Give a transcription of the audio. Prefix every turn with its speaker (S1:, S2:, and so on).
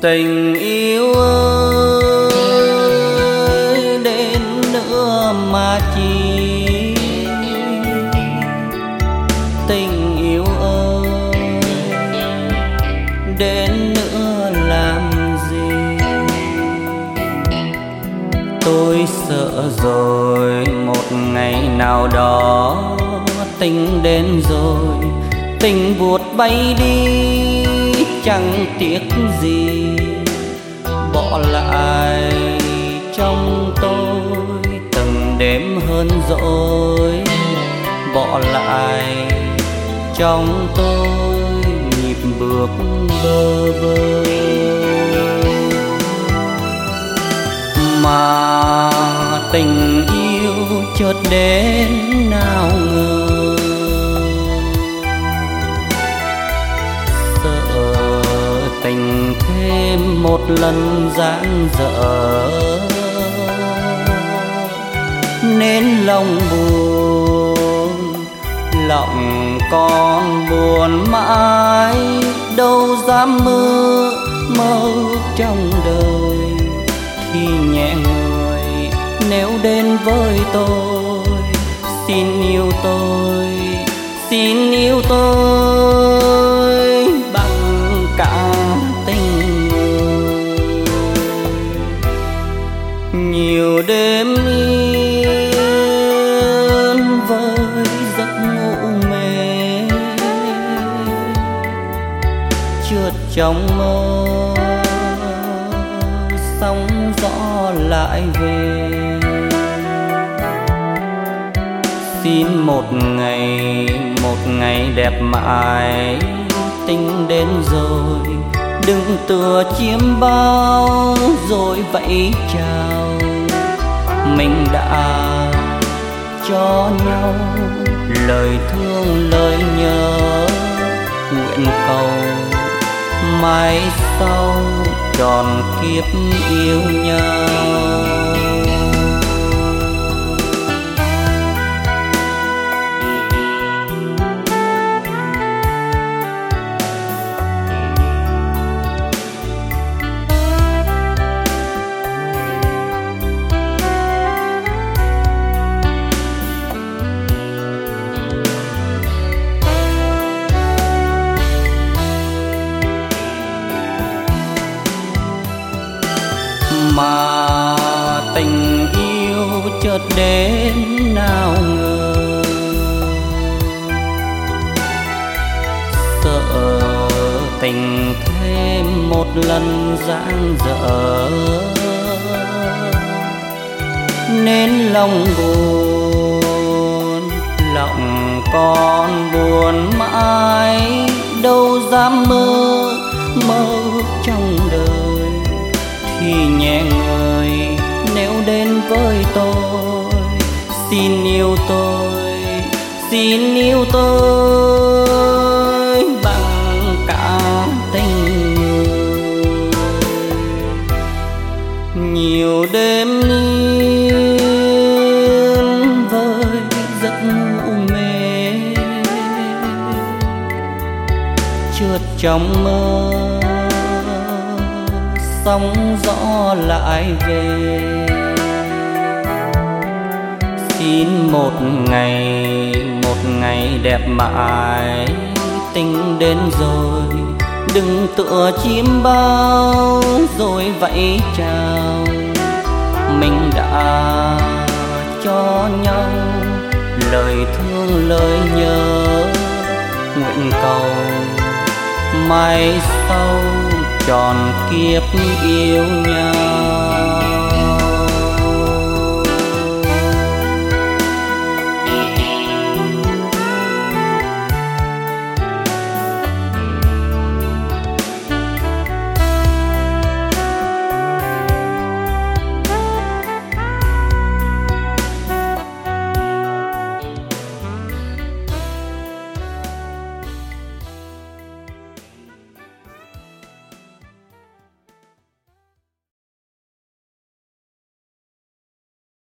S1: Tình yêu ơi, đến nữa mà chi? Tình yêu ơi, đến nữa làm gì? Tôi sợ rồi một ngày nào đó tình đến rồi, tình vụt bay đi chẳng tiếc gì, bỏ lại trong tôi từng đêm hơn dỗi, bỏ lại trong tôi nhịp bước bơ vơ. Mà tình yêu chợt đến nào ngờ, sợ tình thêm một lần dang dở, nên lòng buồn, lòng con buồn mãi, đâu dám mơ ước trong đời. Khi nhẹ người nếu đến với tôi, xin yêu tôi, xin yêu tôi bằng cả tình người. Nhiều đêm yên với giấc ngủ mê, trượt trong mơ sóng gió lại về. Xin một ngày đẹp mãi, tình đến rồi đừng tựa chiêm bao rồi vẫy chào. Mình đã cho nhau lời thương lời nhớ, nguyện cầu mai sau tròn kiếp yêu nhau. Mà tình yêu chợt đến nào ngờ, sợ tình thêm một lần dang dở, nên lòng buồn, lòng con buồn mãi, đâu dám mơ ước trong đời. Khi nhẹ người nếu đến với tôi, xin yêu tôi, xin yêu tôi bằng cả tình người. Nhiều đêm yên với giấc ngủ mê, trượt trong mơ sóng gió lại về. Xin một ngày đẹp mãi, tình đến rồi đừng tựa chim bao rồi vẫy chào. Mình đã cho nhau lời thương lời nhớ, nguyện cầu mai sau tròn kiếp yêu nhau.